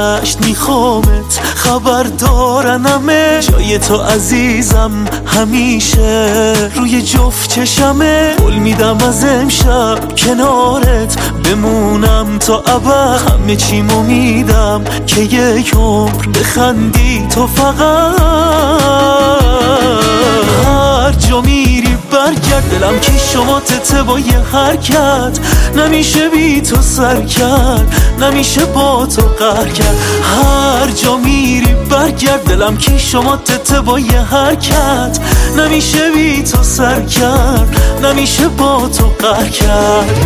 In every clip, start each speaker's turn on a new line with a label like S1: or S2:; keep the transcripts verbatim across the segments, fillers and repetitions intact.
S1: گذشت میخوامت خبر دارنمه، جای تو عزیزم همیشه روی جفت چشمه. قول میدم از امشب کنارت بمونم تا ابد، همه چیمو میدم که یک عمر بخندی تو فقط. هر جا میری برگرد، دلم که شما تته با یه حرکت، نمیشه بی تو سر کرد، نمیشه با تو قهر کرد. هر جا میری برگرد، دلم که شما تته با یه حرکت، نمیشه بی تو سر کرد، نمیشه با تو قهر کرد.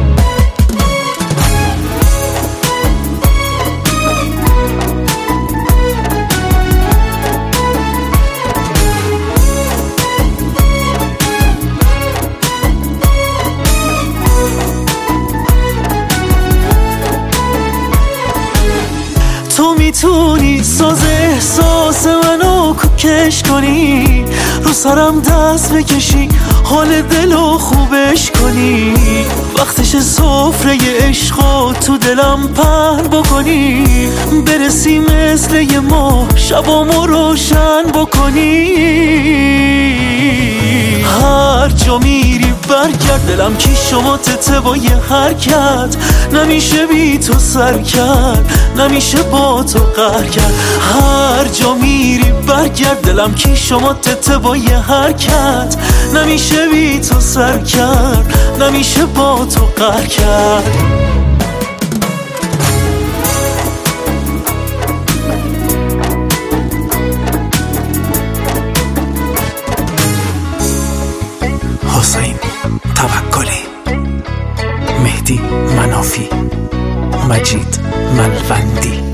S1: تو میتونی ساز احساس منو کوکش کنی، رو سرم دست بکشی، حال دلو خوبش کنی، وقتش سفره عشقو تو دلم پر بکنی، برسی مثل یه ماه شبامو روشن بکنی. هر جا میری برگرد، دلم که شما تته با یه حرکت، نمیشه بی تو سر کرد، نمیشه با تو قهر کرد. هر جا میری برگرد، دلم که شما تته با یه حرکت، نمیشه بی تو سر کرد، نمیشه با تو قهر کرد.
S2: حسین توکلی، مهدی منافی، مجید ملوندی.